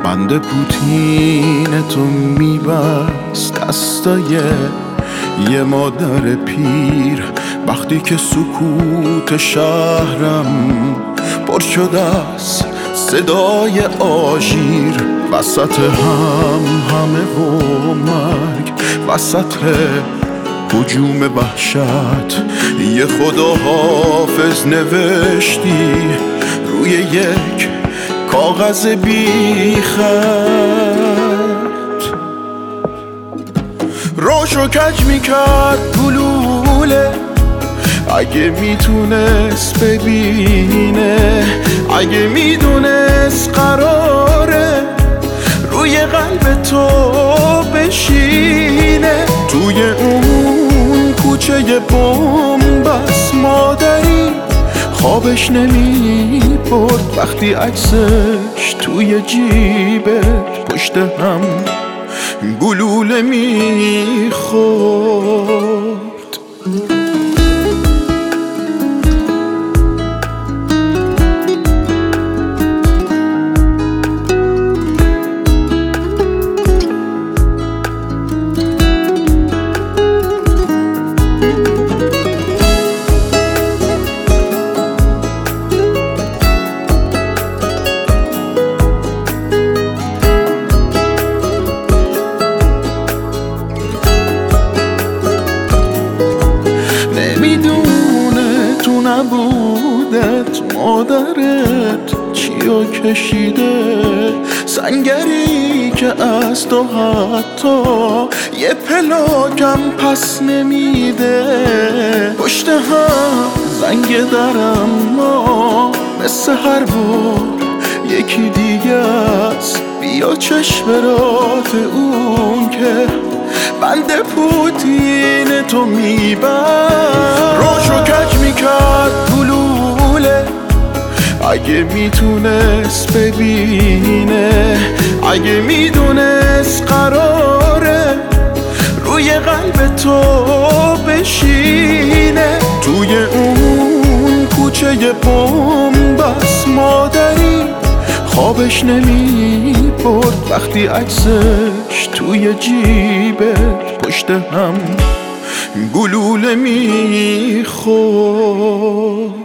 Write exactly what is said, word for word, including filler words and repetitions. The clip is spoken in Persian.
بند پوتین تو میبست دستای یه مادر پیر، وقتی که سکوت شهرم پر شده از صدای آژیر، وسط هم همه و مرگ، وسط هجوم وحشت یه خداحافظ نوشتی روی یک کاغذ بی خط. روشو کج میکرد گلوله اگه میتونست ببینه، اگه میدونست قراره روی قلب تو بشینه. توی اون کوچه بنبست مادری خوابش نمی برد وقتی عکسش توی جیبش پشت هم گلوله می خورد. نبودت مادرت چیو کشیده، سنگری که از تو حتی یه پلاکم پس نمیده. پشت هم زنگ درم ما مثل هر بار یکی دیگه است، بیا چشم رات اون که بند پوتین تو میبر. روشو کج میکرد گلوله اگه میتونست ببینه، اگه میدونست قراره روی قلب تو بشینه. توی اون کوچه بنبست مادری خوابش نمی برد وقتی عکسش توی جیبش پشت هم گلوله می خورد.